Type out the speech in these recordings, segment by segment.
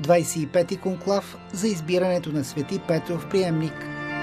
25-ти конклав за избирането на Свети Петров приемник.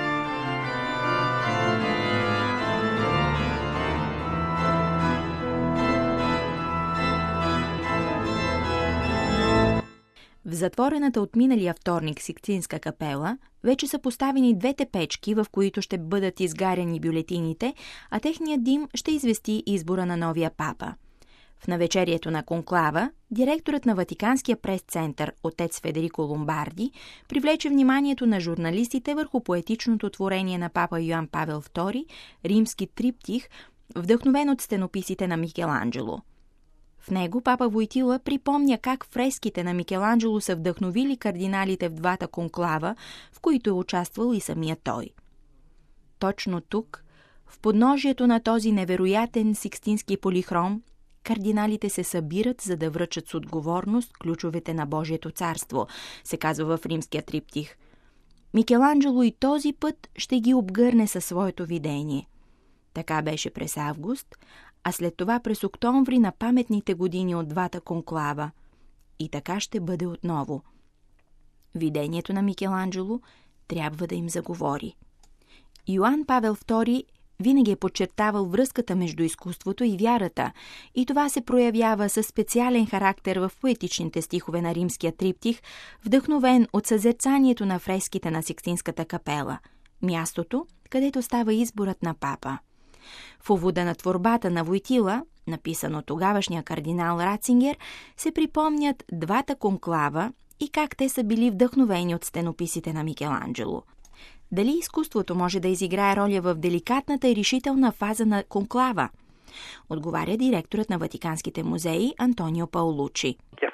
В затворената от миналия вторник Сикстинска капела вече са поставени двете печки, в които ще бъдат изгаряни бюлетините, а техният дим ще извести избора на новия папа. В навечерието на конклава, директорът на Ватиканския прес-център, отец Федерико Ломбарди, привлече вниманието на журналистите върху поетичното творение на папа Йоан Павел II, римски триптих, вдъхновен от стенописите на Микеланджело. В него папа Войтила припомня как фреските на Микеланджело са вдъхновили кардиналите в двата конклава, в които е участвал и самия той. Точно тук, в подножието на този невероятен сикстински полихром, кардиналите се събират, за да връчат с отговорност ключовете на Божието царство, се казва в римския триптих. Микеланджело и този път ще ги обгърне със своето видение. Така беше през август, а след това през октомври на паметните години от двата конклава. И така ще бъде отново. Видението на Микеланджело трябва да им заговори. Йоан Павел II винаги е подчертавал връзката между изкуството и вярата, и това се проявява със специален характер в поетичните стихове на римския триптих, вдъхновен от съзерцанието на фреските на Сикстинската капела, мястото, където става изборът на папа. В увода на творбата на Войтила, написан от тогавашния кардинал Рацингер, се припомнят двата конклава и как те са били вдъхновени от стенописите на Микеланджело. Дали изкуството може да изиграе роля в деликатната и решителна фаза на конклава? Отговаря директорът на Ватиканските музеи Антонио Паолучи.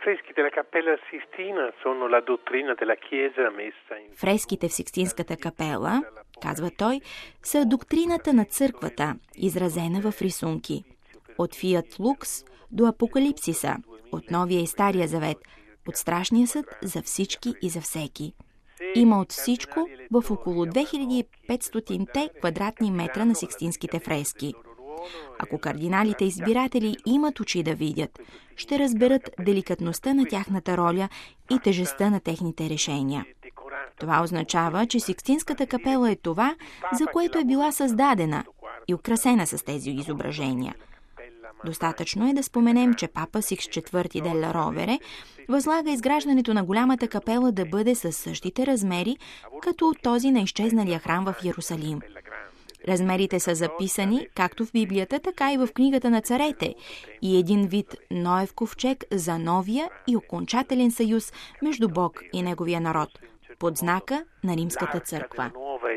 Фреските в Сикстинската капела, казва той, са доктрината на църквата, изразена в рисунки. От Фиат Лукс до Апокалипсиса, от Новия и Стария завет, от Страшния съд за всички и за всеки. Има от всичко в около 2500-те квадратни метра на сикстинските фрески. Ако кардиналите избиратели имат очи да видят, ще разберат деликатността на тяхната роля и тежестта на техните решения. Това означава, че Сикстинската капела е това, за което е била създадена и украсена с тези изображения. Достатъчно е да споменем, че папа Сикс IV Делла Ровере възлага изграждането на голямата капела да бъде със същите размери, като този на изчезналия храм в Йерусалим. Размерите са записани както в Библията, така и в книгата на царете и един вид Ноев ковчег за новия и окончателен съюз между Бог и неговия народ, под знака на Римската църква.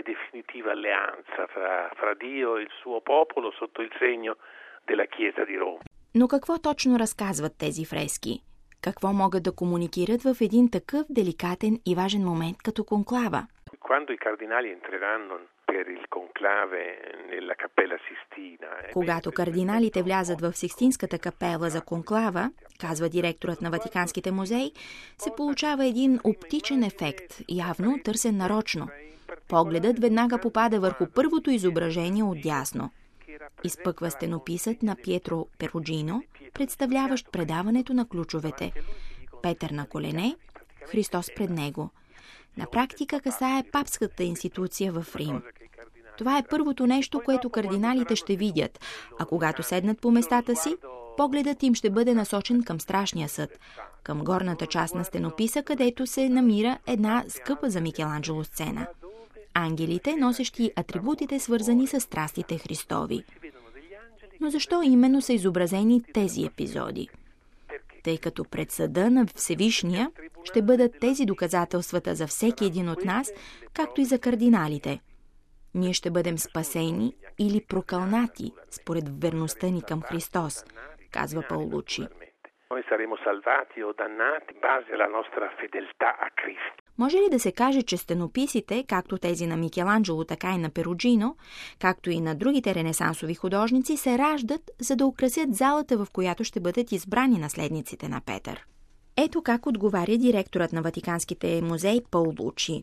Но какво точно разказват тези фрески? Какво могат да комуникират в един такъв деликатен и важен момент като конклава? Когато кардиналите влязат в Сикстинската капела за конклава, казва директорът на Ватиканските музеи, се получава един оптичен ефект, явно търсен нарочно. Погледът веднага попада върху първото изображение отдясно. Изпъква стенописът на Пиетро Перуджино, представляващ предаването на ключовете. Петър на колене, Христос пред него. На практика касае папската институция в Рим. Това е първото нещо, което кардиналите ще видят, а когато седнат по местата си, погледът им ще бъде насочен към Страшния съд, към горната част на стенописа, където се намира една скъпа за Микеланджело сцена. Ангелите, носещи атрибутите, свързани с страстите Христови. Но защо именно са изобразени тези епизоди? Тъй като пред съда на Всевишния ще бъдат тези доказателствата за всеки един от нас, както и за кардиналите. Ние ще бъдем спасени или прокълнати според верността ни към Христос, казва Паолучи. Може ли да се каже, че стенописите, както тези на Микеланджело, така и на Перуджино, както и на другите ренесансови художници, се раждат, за да украсят залата, в която ще бъдат избрани наследниците на Петър? Ето как отговаря директорът на Ватиканските музеи Паолучи.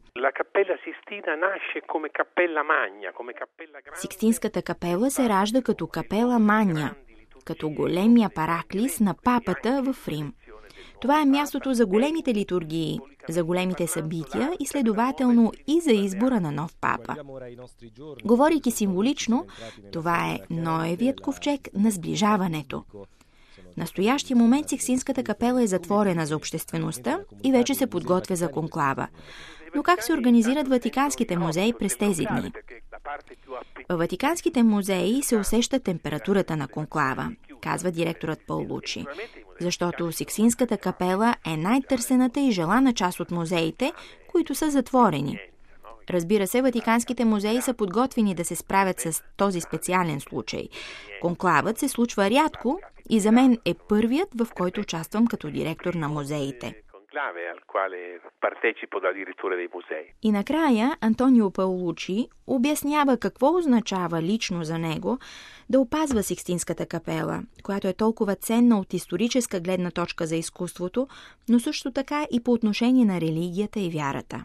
Сикстинската капела се ражда като капела Манья, като големия параклис на папата в Рим. Това е мястото за големите литургии, за големите събития и следователно и за избора на нов папа. Говорейки символично, това е Ноевият ковчег на сближаването. В настоящия момент Сикстинската капела е затворена за обществеността и вече се подготвя за конклава. Но как се организират Ватиканските музеи през тези дни? Във Ватиканските музеи се усеща температурата на конклава, казва директорът Паулучи, защото Сикстинската капела е най-търсената и желана част от музеите, които са затворени. Разбира се, Ватиканските музеи са подготвени да се справят с този специален случай. Конклавът се случва рядко и за мен е първият, в който участвам като директор на музеите. И накрая Антонио Паулучи обяснява какво означава лично за него да опазва Сикстинската капела, която е толкова ценна от историческа гледна точка за изкуството, но също така и по отношение на религията и вярата.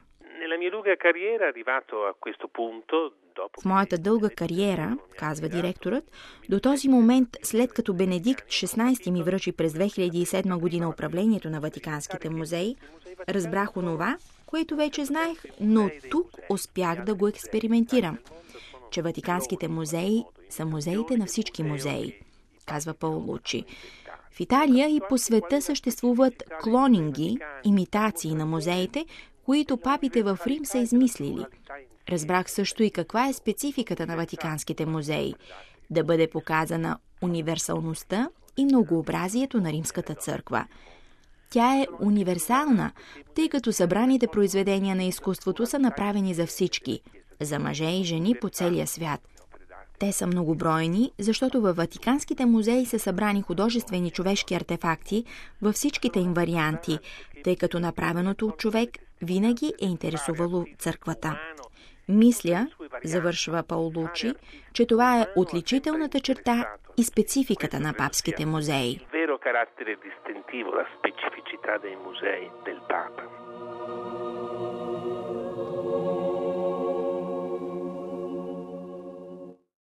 В моята дълга кариера, казва директорът, до този момент, след като Бенедикт XVI ми връчи през 2007 година управлението на Ватиканските музеи, разбрах онова, което вече знаех, но тук успях да го експериментирам, че Ватиканските музеи са музеите на всички музеи, казва Паулучи. В Италия и по света съществуват клонинги, имитации на музеите, които папите в Рим са измислили. Разбрах също и каква е спецификата на Ватиканските музеи – да бъде показана универсалността и многообразието на Римската църква. Тя е универсална, тъй като събраните произведения на изкуството са направени за всички – за мъже и жени по целия свят. Те са многобройни, защото във Ватиканските музеи са събрани художествени човешки артефакти във всичките им варианти, тъй като направеното от човек винаги е интересувало църквата. Мисля, завършва Паулучи, че това е отличителната черта и спецификата на папските музеи.